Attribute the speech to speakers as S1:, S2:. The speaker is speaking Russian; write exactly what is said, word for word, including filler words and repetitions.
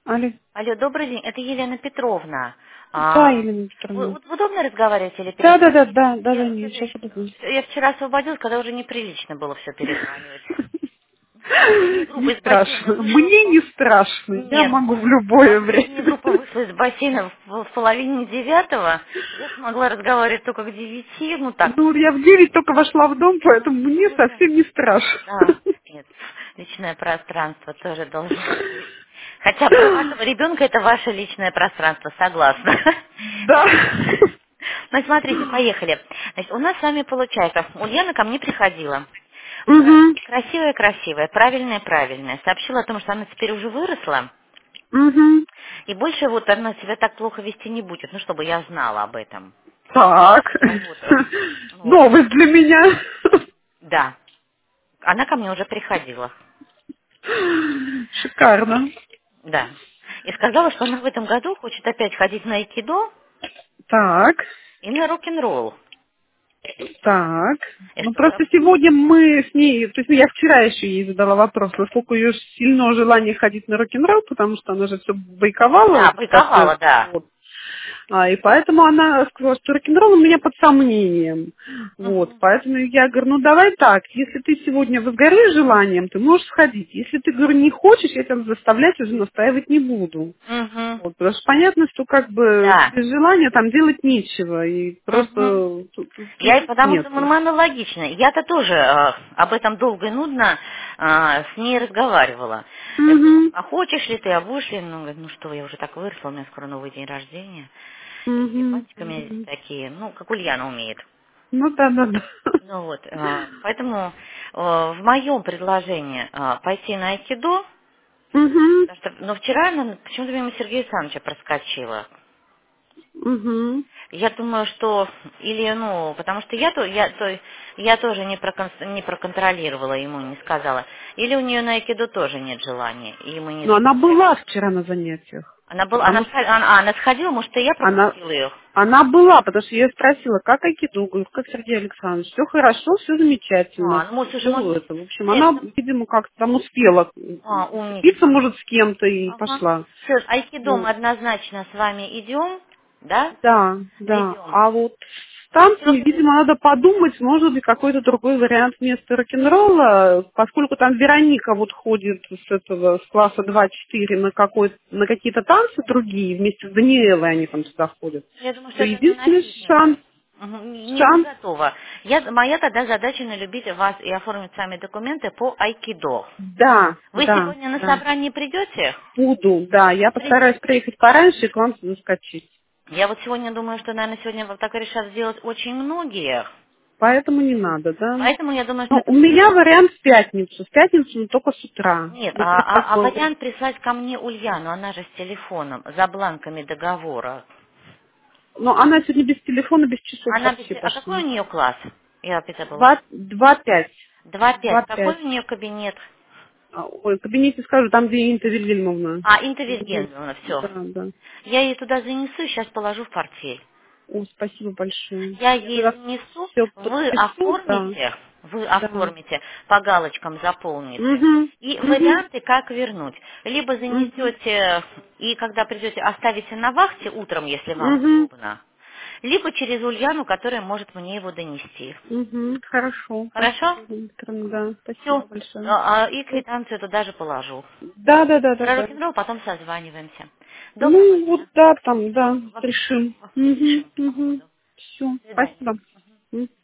S1: Алло.
S2: Алло, добрый день, это Елена Петровна.
S1: Да,
S2: А,
S1: Елена
S2: вы,
S1: Петровна.
S2: вот удобно разговаривать или
S1: Да, да, да,
S2: перезвонить?
S1: да, да, да,
S2: Я,
S1: нет, сейчас
S2: скажи,
S1: подожди.
S2: я вчера освободилась, когда уже неприлично было все перезванивать. Последняя группа
S1: Не
S2: из бассейна
S1: страшно.
S2: вышла в
S1: Мне
S2: пол...
S1: не страшно. Я
S2: Нет,
S1: могу в любое
S2: последняя
S1: время.
S2: группа вышла из бассейна в, в половине девятого. Я смогла разговаривать только к девяти, ну так.
S1: Ну, я в девять только вошла в дом,
S2: Ну,
S1: поэтому мне
S2: ну да.
S1: совсем не страшно.
S2: Да, нет, личное пространство тоже должно быть. Хотя про вашего ребенка это ваше личное пространство, согласна.
S1: Да.
S2: Ну, смотрите, поехали. Значит, у нас с вами получается, Ульяна ко мне приходила. Кра-
S1: Угу.
S2: Красивая-красивая, правильная-правильная. Сообщила о том, что она теперь уже выросла,
S1: Угу.
S2: и больше вот она себя так плохо вести не будет, ну, чтобы я знала об этом.
S1: Так.
S2: Вот, э, вот,
S1: Новость для меня.
S2: да. Она ко мне уже приходила.
S1: Шикарно.
S2: Да. И сказала, что она в этом году хочет опять ходить на айкидо
S1: Так.
S2: и на рок-н-ролл.
S1: Так.
S2: И
S1: Ну
S2: что,
S1: просто
S2: проб-
S1: сегодня мы с ней, то есть ну, я вчера еще ей задала вопрос, насколько у ее сильное желание ходить на рок-н-ролл, потому что она же все бойковала
S2: да,
S1: в процесс.
S2: байковала, да.
S1: Вот. А, и поэтому она сказала, что рок-н-ролл у меня под сомнением. Вот.
S2: Угу.
S1: Поэтому я говорю, ну давай так, если ты сегодня возгоришь желанием, ты можешь сходить. Если ты, говорю, не хочешь, я тебя заставлять уже настаивать не буду.
S2: Угу.
S1: Вот, потому что понятно, что как бы
S2: Да.
S1: без желания там делать нечего, и
S2: Угу.
S1: просто тут, тут
S2: Я, и
S1: смысла
S2: потому что
S1: нету.
S2: ну, аналогично. Я-то тоже э, об этом долго и нудно э, с ней разговаривала. Я говорю,
S1: Угу,
S2: а хочешь ли ты, а будешь ли? Ну, говорит, ну что, я уже так выросла, у меня скоро новый день рождения. И
S1: угу,
S2: бантики у меня здесь
S1: угу.
S2: такие, ну, как Ульяна умеет.
S1: Ну да, да, да.
S2: Ну вот, э, поэтому э, в моем предложении э, пойти на айкидо,
S1: Угу,
S2: потому что, но вчера она почему-то мимо Сергея Александровича проскочила.
S1: угу.
S2: Я думаю, что или ну, потому что я то я то я тоже не прокон- не проконтролировала ему, не сказала. Или у нее на айкидо тоже нет желания, и мы не
S1: Но она
S2: знаем.
S1: была вчера на занятиях.
S2: Она была, она,
S1: Потому что
S2: сход- она, а, она сходила, может, и я
S1: она,
S2: пропустила ее.
S1: она была, потому что я ее спросила, как айкидо, говорю, как Сергей Александрович, все хорошо, все замечательно,
S2: А, ну, может, уже, может
S1: все
S2: быть,
S1: это. В общем, она,
S2: следом.
S1: видимо, как-то там успела
S2: А,
S1: сцепиться,
S2: умничка.
S1: может, с кем-то и
S2: Ага.
S1: пошла.
S2: Все, айкидо мы
S1: Вот.
S2: однозначно с вами идем, да?
S1: Да, да.
S2: Идем.
S1: А вот с танцами,
S2: Просто
S1: видимо, надо подумать, может быть, какой-то другой вариант вместо рок-н-ролла, поскольку там Вероника вот ходит с этого, с класса два-четыре на какой на какие-то танцы другие, вместе с Даниэлой они там туда ходят,
S2: я думаю, что
S1: то
S2: это не на
S1: единственный
S2: фитнес.
S1: шанс,
S2: Мгм, Не, не
S1: шанс,
S2: готова. Я, моя тогда задача налюбить вас и оформить сами документы по айкидо.
S1: да,
S2: Вы
S1: да,
S2: сегодня на
S1: да,
S2: собрание придете?
S1: буду, да, я
S2: При-
S1: постараюсь приехать пораньше и к вам заскочить.
S2: Я вот сегодня думаю, что, наверное, сегодня вот так решат сделать очень многие.
S1: Поэтому не надо, да.
S2: Поэтому я думаю, что
S1: Ну,
S2: это
S1: у
S2: будет...
S1: меня вариант в пятницу. В пятницу, но только с утра.
S2: Нет,
S1: Ну, то
S2: а,
S1: есть, как
S2: а- а
S1: бы,
S2: вариант прислать ко мне Ульяну, она же с телефоном, за бланками договора.
S1: ну, она сегодня без телефона, без часов
S2: Она без...
S1: вообще
S2: А какой
S1: пошла.
S2: у нее класс? Я опять забыла.
S1: Два, два пять.
S2: Два
S1: Два
S2: пять. Какой
S1: пять.
S2: у нее кабинет?
S1: А, ой, в кабинете скажу, там, где Инта Вильгельмовна.
S2: А,
S1: Кабинет.
S2: интервизионно, все.
S1: Да, да.
S2: Я ее туда занесу и сейчас положу в портфель.
S1: О, спасибо большое.
S2: Я
S1: Я
S2: ей
S1: тогда
S2: занесу,
S1: все
S2: вы
S1: подпишу, да,
S2: оформите, вы
S1: да.
S2: оформите, по галочкам заполните.
S1: Угу,
S2: И
S1: угу,
S2: варианты, как вернуть. Либо
S1: угу,
S2: занесете и когда придете, оставите на вахте утром, если вам
S1: угу,
S2: удобно. Либо через Ульяну, которая может мне его донести.
S1: угу. Хорошо,
S2: Хорошо?
S1: спасибо, Викторовна, да, спасибо
S2: Все.
S1: большое.
S2: И
S1: Всё.
S2: квитанцию туда же положу.
S1: Да, да, да, да,
S2: Про
S1: да.
S2: рок-н-ролл потом созваниваемся. Доброго
S1: Ну, вот
S2: дня.
S1: да, там, да,
S2: Во, во-
S1: решим.
S2: во все
S1: Угу,
S2: решим по
S1: угу.
S2: ходу.
S1: Все,
S2: До свидания.
S1: спасибо. М.